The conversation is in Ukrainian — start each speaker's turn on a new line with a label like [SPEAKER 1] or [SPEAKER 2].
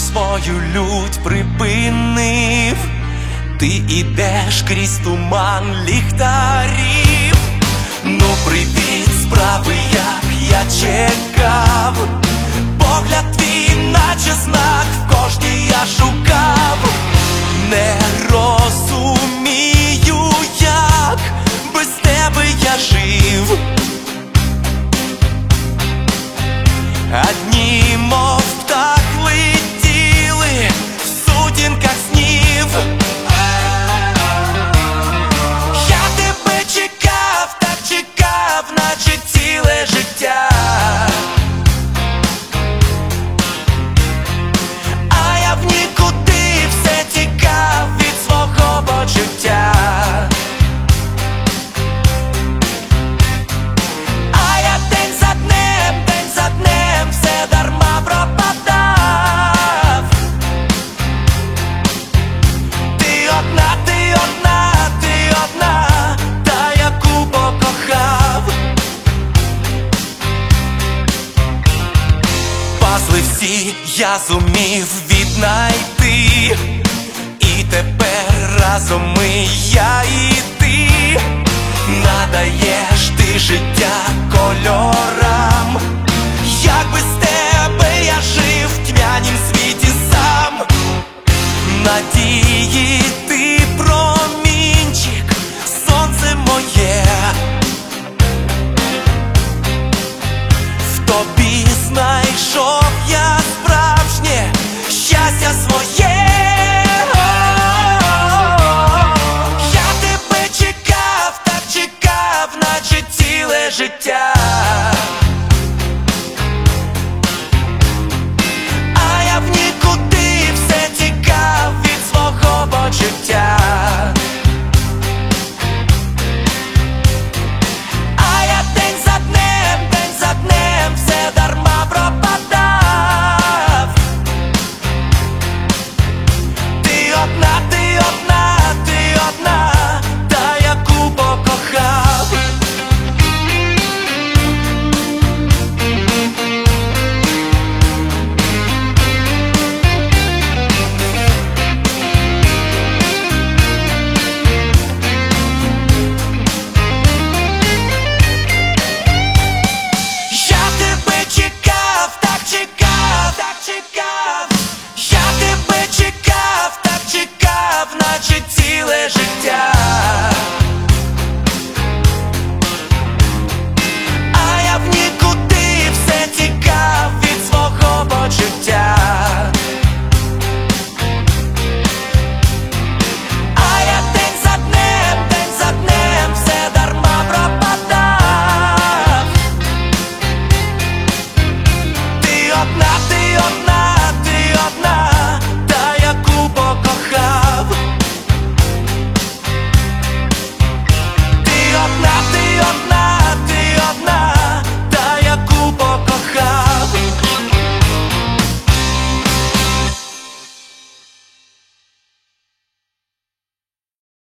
[SPEAKER 1] свою лють припинив, ти ідеш крізь туман ліхтарів. Ну привіт, справи, як я чекав, погляд твій, наче знак, в кожній я шукав. Не розумію, як без тебе я жив, а дні, мов птах, летіли в сутінках снів. Я тебе чекав, так чекав, наче ціле життя, а я в нікуди все тікав від свого почуття. А я день за днем все дарма пропадав. Ти одна, та яку покохав. Пазли всі я зумів віднайти, і тепер разом ми, я і ти. Надаєш ти життя кольорам, як без тебе я жив в тьмянім світі сам. Надії ти промінчик, сонце моє, в тобі знайшов я справжнє щастя своє.